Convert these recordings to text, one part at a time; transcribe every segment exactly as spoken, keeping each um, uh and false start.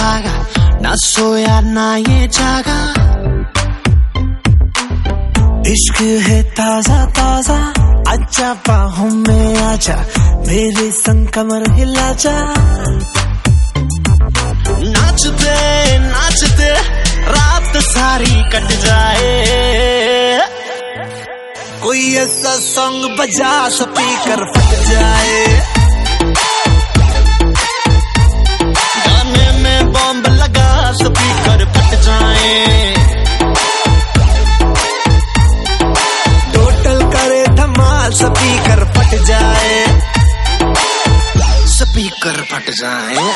भागा, ना सोया ना ये जागा। इश्क है ताजा ताजा, आजा बाहों में आजा, मेरे संग कमर हिला जा। नाचते नाचते रात सारी कट जाए, कोई ऐसा सॉन्ग बजा स्पीकर फट जाए। गाने में बॉम्ब लगा स्पीकर फट जाए। टोटल करे धमाल स्पीकर फट जाए, स्पीकर फट जाए।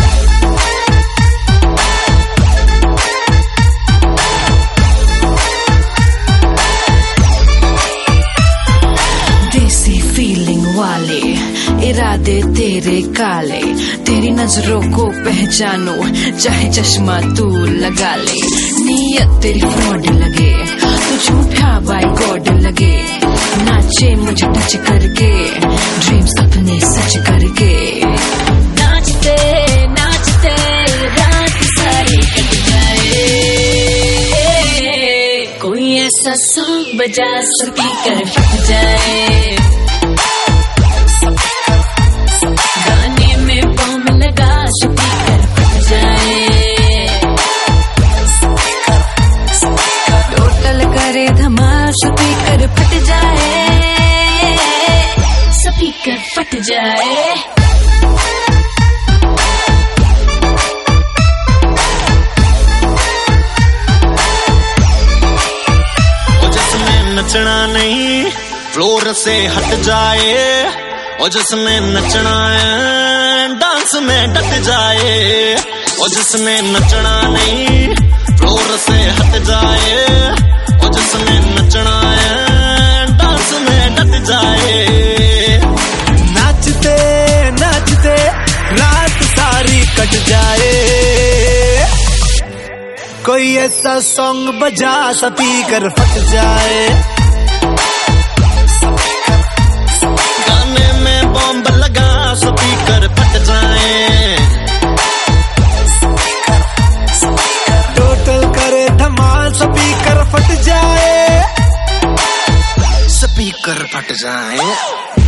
वाले इरादे तेरे काले, तेरी नजरों को पहचानो चाहे चश्मा तू लगा ले। नीयत तेरी फ्रॉड लगे, तू झूठा बाय गॉड लगे। नाचे मुझे टच करके, ड्रीम्स अपने सच करके। नाचते नाचते रात सारी कट जाए, कोई ऐसा सॉन्ग बजा स्पीकर फट जाए। गाने में बॉम्ब लगा स्पीकर फट जाए। टोटल करे धमाल स्पीकर फट जाए, स्पीकर फट जाए। जिसमें नचना नहीं फ्लोर से हट जाए, और जिसमें नचना है डांस में डट जाए। और जिसमें नचना नहीं फ्लोर से हट जाए, और जिसमें नचना है डांस में डट जाए। नाचते नाचते रात सारी कट जाए, कोई ऐसा सॉन्ग बजा स्पीकर फट जाए। बॉम्ब लगा स्पीकर फट जाए। टोटल करे धमाल स्पीकर फट जाए, स्पीकर फट जाए।